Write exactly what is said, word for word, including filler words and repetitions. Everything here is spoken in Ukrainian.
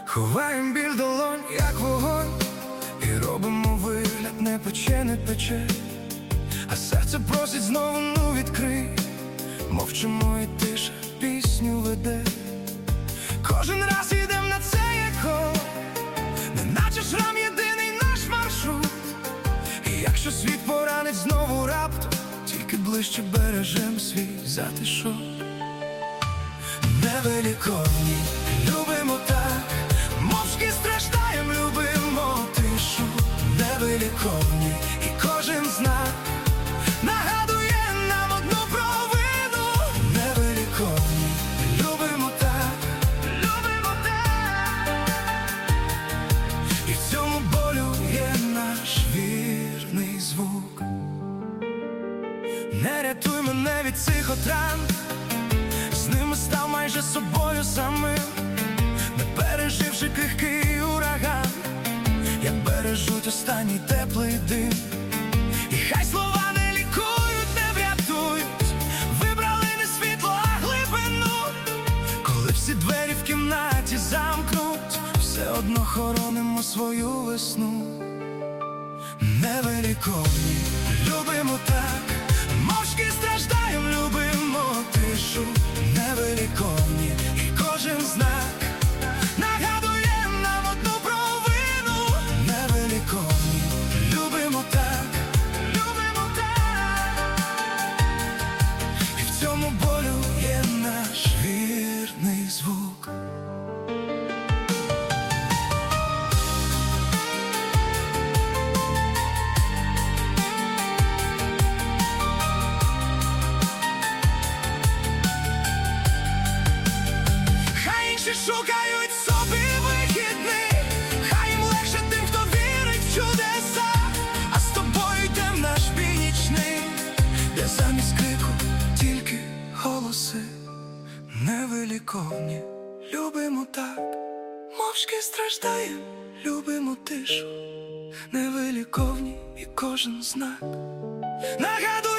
Ховаєм біль долонь, як вогонь, і робимо вигляд, не пече, не пече. А серце просить знову, ну відкрий. Мовчимо і тиша пісню веде. Кожен раз йдем на цей еко, неначе шрам єдиний наш маршрут. І якщо світ поранить знову раптом, тільки ближче бережем свій затишок. Невеликовні, любимо так, мовчки страждаєм, любимо тишу. Невеликовні, і кожен знак нагадує нам одну провину. Невеликовні, любимо так, любимо так. І в цьому болю є наш вірний звук. Не рятуй мене від цих отран, з ними став майже собою самим, не переживши крихкий ураган, як бережуть останній теплий дим. І хай слова не лікують, не врятують, вибрали не світло, а глибину. Коли всі двері в кімнаті замкнуть, все одно хоронимо свою весну. Невеликовні, любимо так, мовчки страждаєм, любимо тишу. Невеликовні, і кожен знак нагадує нам одну провину. Невеликовні, любимо так, любимо так. І в цьому болю є наш вірний звук. Шукають собі вихідний, хай їм легше тим, хто вірить в чудеса. А з тобою йдем наш бій нічний, де замість крику тільки голоси. Невеликовні, любимо так, мовчки страждаєм, любимо тишу. Невеликовні, і кожен знак нагадує